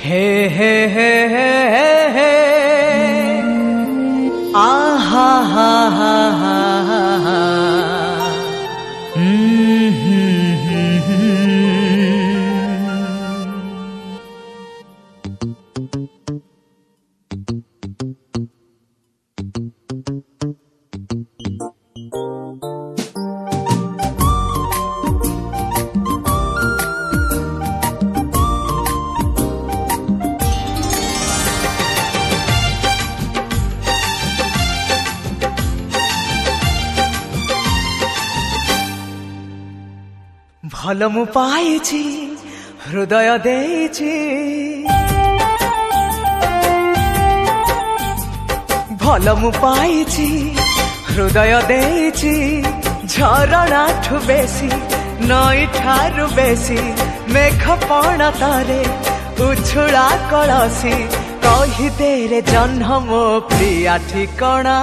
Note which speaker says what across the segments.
Speaker 1: हे हे हे हे हे हे आहा हा हा हा हा भल मु पाइछि हृदय देछि भल मु पाइछि हृदय देछि झरणा ठु बेसी नई ठारु बेसी मेघ पण तारे उछुड़ा कलसी कहि दे रे जन्म मो प्रिया ठिकणा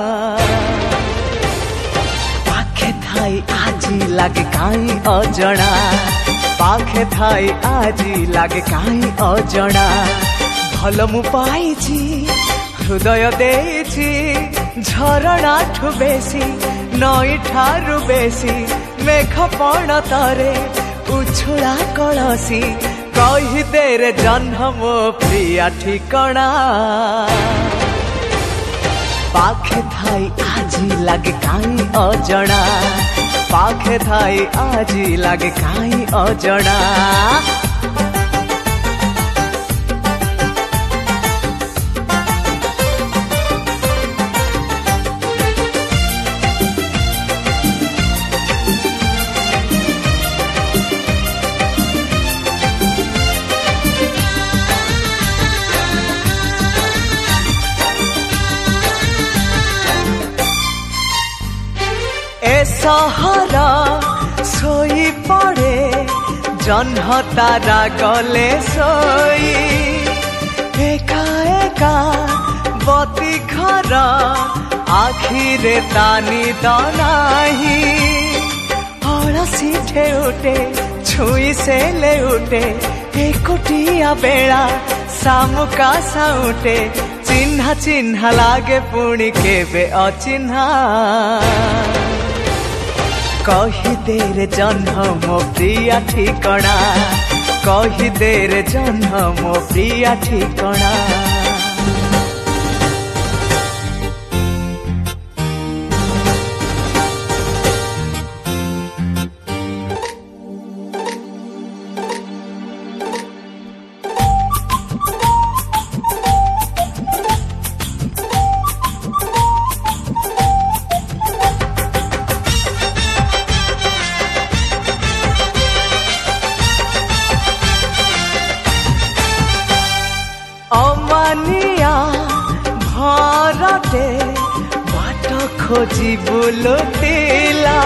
Speaker 1: थाई आजी लागे काई अजणा पाखे थाई आजी लागे काई अजणा भल मु पाइछि हृदय देछि झरणा ठु बेसी नई ठारु बेसी मेघ पण तारे उछुड़ा कलसी कहि दे रे जन्म मो प्रिया ठिकणा पाखे थाई आजी लागे काई अजणा पाखे थाई आजी लागे काई अजणा सहरा सोई पड़े जन्ह तारा गले सोई एका एका बती घर आखिरे तानी दनाही हड़सी ठेउटे छुई से ले उठे एकुटिया बेड़ा सामुका साउटे चिन्हा चिन्हा लागे पुणी केबे अचिन्हा कहि दे रे जन्म मो प्रिया ठिकणा कहि दे रे जन्म मो प्रिया ठिकणा अमानिया भरते बाट खोजी बुलुतिला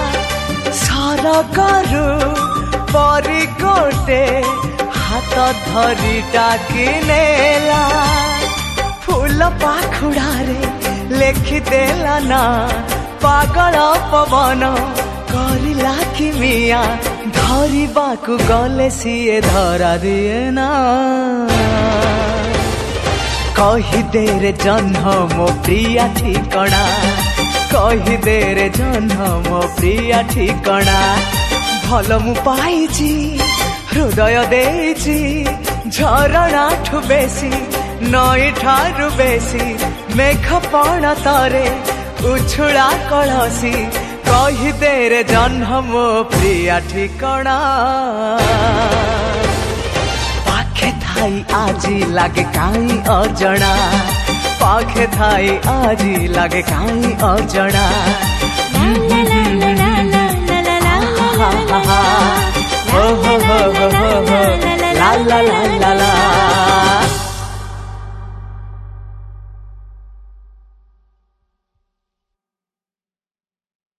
Speaker 1: सरगरु परी गोटे हाथ धरी डाकी नेला फूल पाखुड़ारे लेखि देला ना पागल पवन करिला कि मिया धरिबाकु गले सिए धरा दिए ना कहि दे रे जन्म मो प्रिया ठिकणा कहि दे रे जन्म मो प्रिया ठिकणा भल मु पाइछि हृदय देछि झरणा ठु बेसी नई ठारु बेसी मेघ पण तारे उछुड़ा कलसी कहि दे रे जन्म मो प्रिया ठिकणा थाई आजी लागे काई अजणा पाखे थाई आजी लागे काई अजणा ला ला ला ला